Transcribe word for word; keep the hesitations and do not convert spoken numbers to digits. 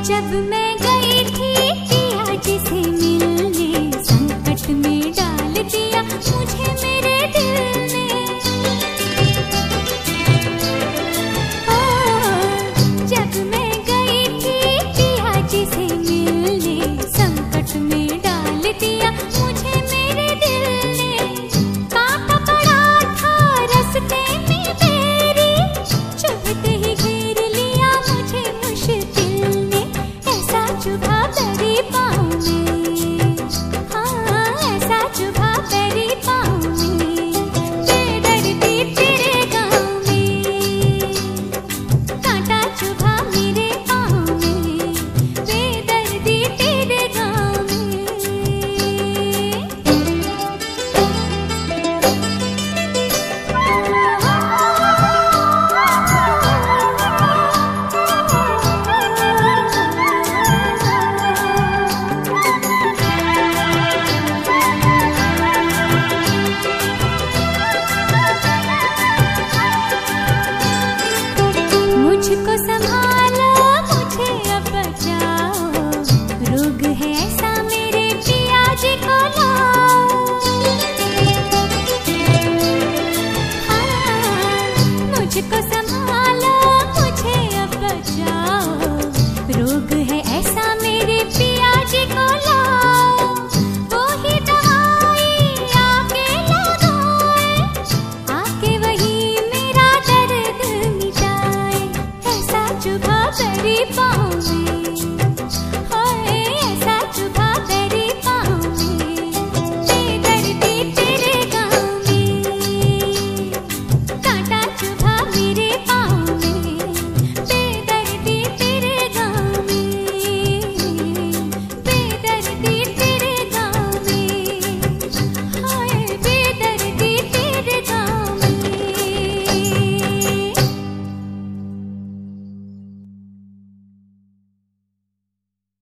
जब मैं गई थी पिया जी से मिलने, संकट में डाल दिया मुझे मेरे दिल ने। ओ, जब मैं गई थी पिया जी से मिलने, संकट में डाल दिया मुझे मेरे दिल ने। कांटा पड़ा था रास्ते में मेरी, चुभते ही घेर लिया मुझे मुश्किल ने। ऐसा चुभा मेरी पाँव में, हाँ ऐसा चुभा मेरी पाँव में, बेदर्दी तेरे गाँव में। कांटा चुभा मेरे पाँव में, बेदर्दी तेरे गाँव में। मुझको संभालो, मुझे अब बचाओ, रोग है ऐसा मेरे पिया जी को लाओ। हाँ, मुझको संभालो